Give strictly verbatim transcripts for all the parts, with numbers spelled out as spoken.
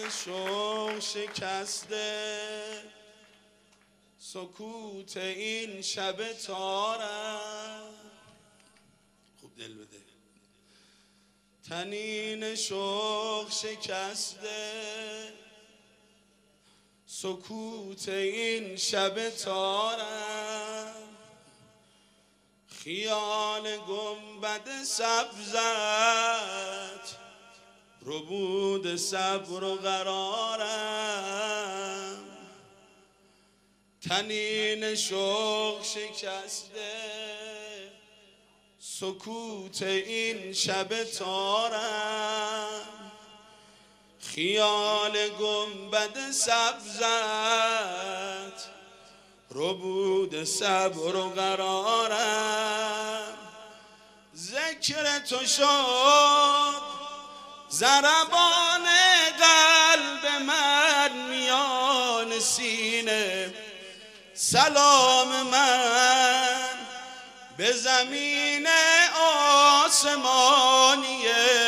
شوق شکسته سکوت این شب تارم. خوب دل بده. تنین شوق شکسته سکوت این شب تارم. خیال گنبد سبزت ربود صبر و قرارم. تنین شوق شکسته سکوت این شب تارم. خیال گنبد سبزت ربود صبر و قرارم. ذکر تو شد ضربان قلب من میان سینه. سلام من به زمین آسمانی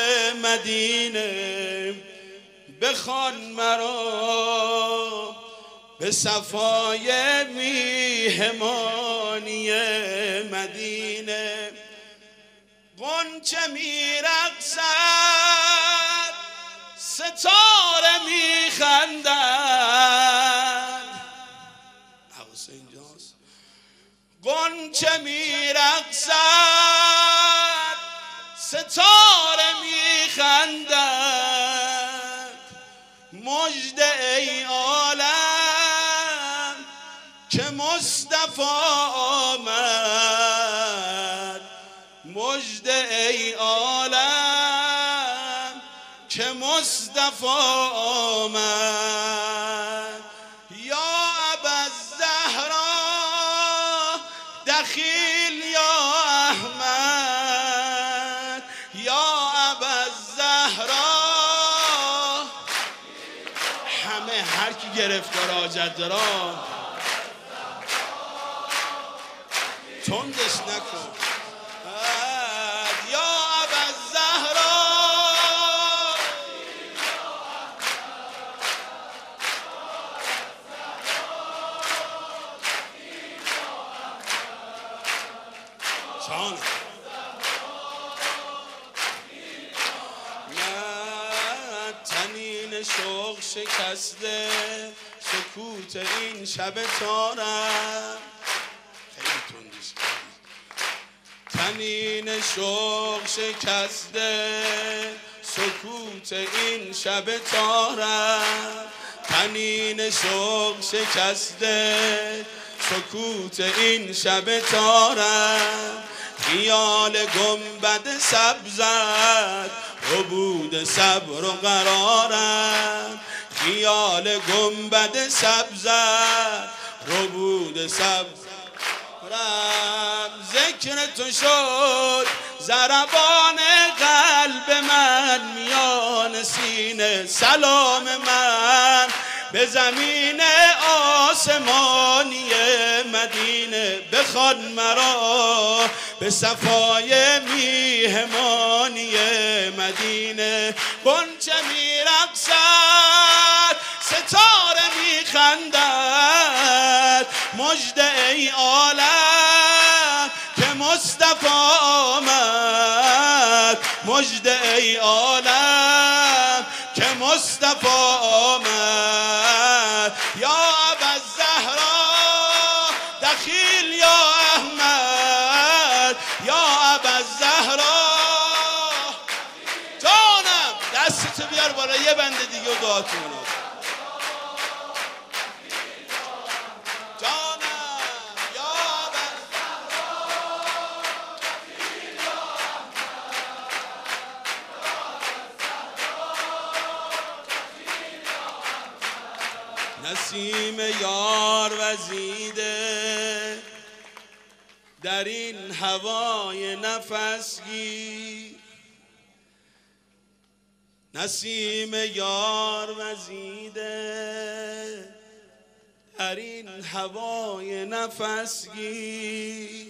مدینه. بخوان مرا به صفای میهمانی مدینه. غنچه میرقصد ستاره میخندد. حواس اینجاست. غنچه میرقصد ستاره میخندد. مژده ای عالم که مصطفی آمد. مژده ای عالم که مصطفی آمد. یا ابوالزهرا دخیل یا احمد. یا ابوالزهرا همه هر کی گرفتار حاجت دارم تندش نکن. یا ابوالزهرا جان من تنین شوق شکسته سکوت این شب تارم. خیلی تندش کردی. تنین شوق شکسته سکوت این شب تارم. تنین شوق شکسته سکوت این شب تارم. خیال گنبد سبزت ربود صبر و قرارم. خیال گنبد سبزت ربود صبر. ذکر تو شد ضربان قلب من میان سینه. سلام من به زمین آسمانی مدینه. بخوان مرا به صفای میهمانی مدینه. غنچه میرقصد ستاره میخندد. مژده ای عالم که مصطفی آمد. مژده ای عالم که مصطفی آمد. یا ابوالزهرا دخیل یا احمد. یا ابوالزهرا جانم دستتو بیار بالا یه بنده دیگه و دعا کنم. نسیم یار وزیده در این هوای نفسگیر. نسیم یار وزیده در این هوای نفسگیر.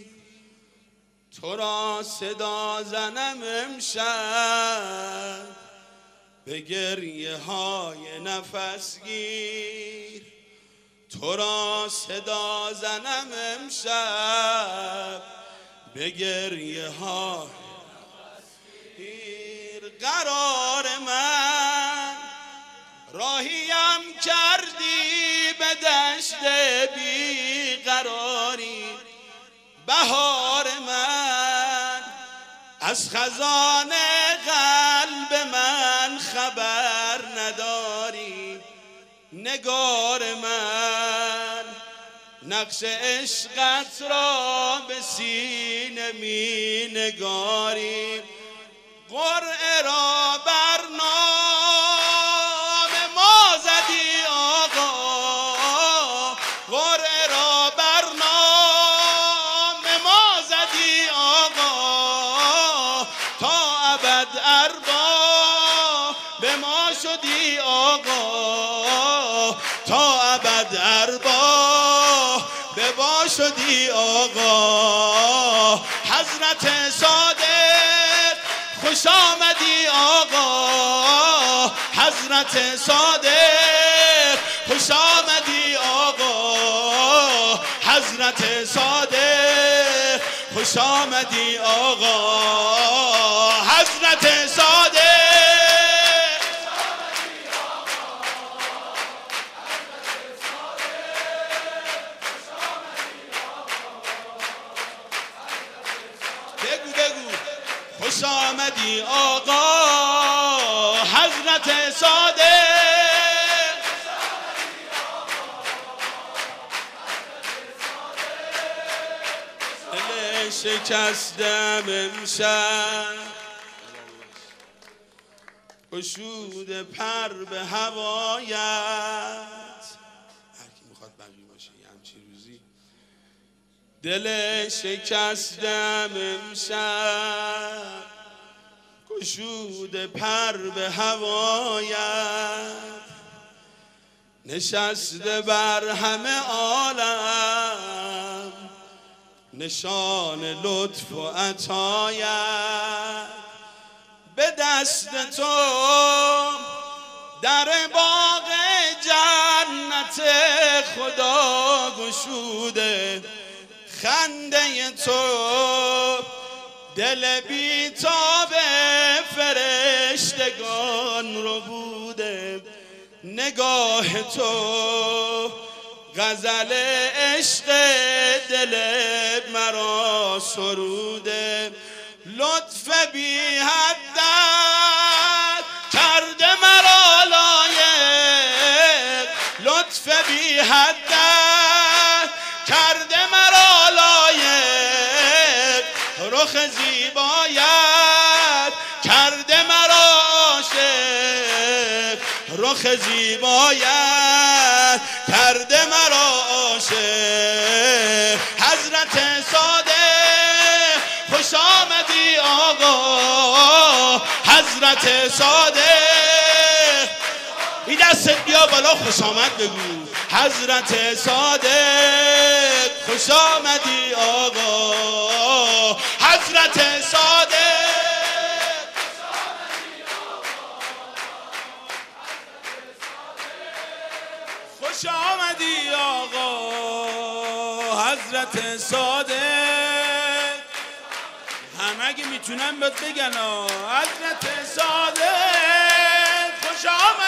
تو را صدا زنم امشب به گریه های نفس گیر، تو را صدا زنم امشب به گریه های نفس گیر. قرار من راهیم کردی به دشت بی قراری، بهار من از خزان قلب من خبر نداری. نگار من نقش عشقت را به سینه می نگاری. قرعه را بر نام ما زدی آقا، قرعه را بر نام ما زدی آقا، تا ابد ارباب به ما شدی آقا، تا ابد ارباب به ما شدی آقا. حضرت صادق خوش آمدی آقا، حضرت صادق خوش آمدی آقا، حضرت صادق خوش آمدی آقا، حضرت صادق بگو بگو خوش آمدی آقا، حضرت صادق دل شکستم امشب گشوده پر به هوایت. هر کی میخواد بقیه باشه یه همچین روزی. دل شکستم امشب گشوده پر به هوایت، نشسته بر همه عالم نشان لطف و عطایت. به دست تو در باغ جنت خدا گشوده، خنده تو دل بیتاب فرشتگان رو بوده. نگاه تو غزل عشق دل مرا سروده. لطف بی حدت کرده مرا لایق، لطف بی حدت کرده مرا لایق. رخ زیبایت کرده مرا عاشق، رخ زیبایت کرده مرا عاشق. حضرت صادق خوش آمدی آقا، حضرت صادق این دستت بیا بالا خوش آمد بگو. حضرت صادق خوش آمدی آقا، حضرت صادق خوش آمدی آقا، حضرت صادق. همه اگه میتونم بهت بگن حضرت صادق خوش آمدی